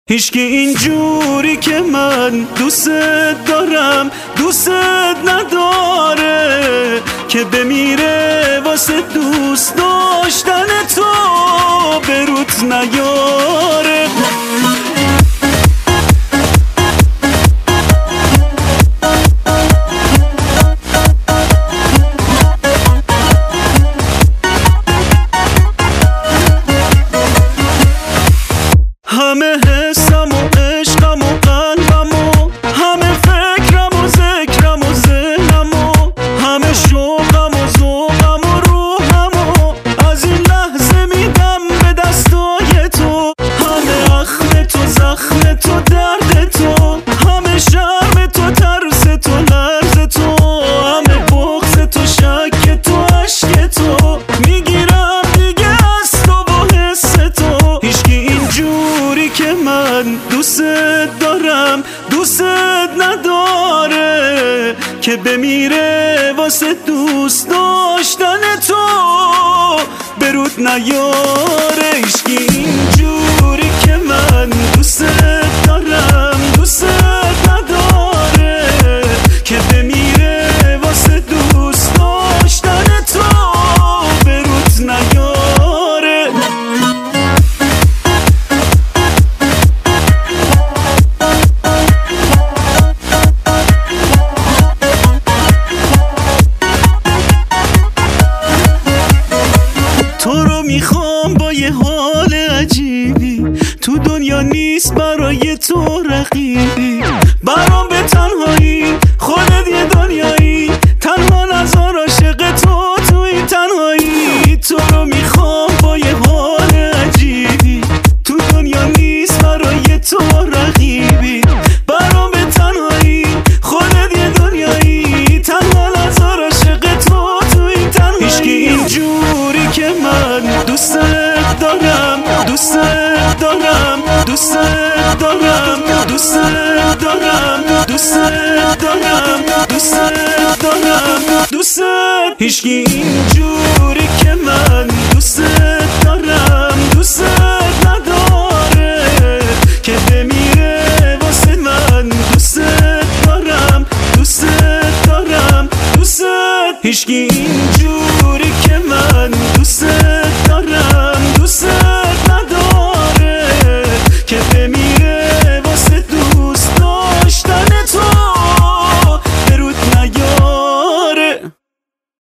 هیچکی اینجوری که من دوست دارم دوست نداره که بمیره واسه دوست داشتن تو به روت نیاره. همه حسم و عشقم و قلبم و همه فکرم و ذکرم و ذهنم و همه شوقم و ذوقم و روحم و از این لحظه میدم به دستای تو. همه اخم تو، زخم تو، درد تو، همه شرم تو، ترس تو، لرز تو، همه بغض تو، شک تو، عشق تو، میگیرم دیگه از تو و حس تو. هیچکی اینجوری که من دوست دارم دوست نداره که بمیره واسه دوست داشتن تو به رود نیاره. هیچکی اینجوری که من دوست دارم دوست نداره که بمیره واسه دوست داشتن تو به رود نیاره. تو رو میخوام با یه حال عجیبی، تو دنیا نیست برای تو رقیبی، برام به تنهایی خودت یه دنیایی، تنها نذار عاشق تو تو این تنهایی. تو رو میخوام با یه حال عجیبی، تو دنیا نیست برای تو رقیبی، برام به تنهایی خودت یه دنیایی، تنها نذار عاشق تو تو این تنهایی. هیچکی اینجوری که من دوست دارم دوست دارم دوست دارم دوست دارم دوست دارم دوست دارم دوست. هیچکی اینجوری که من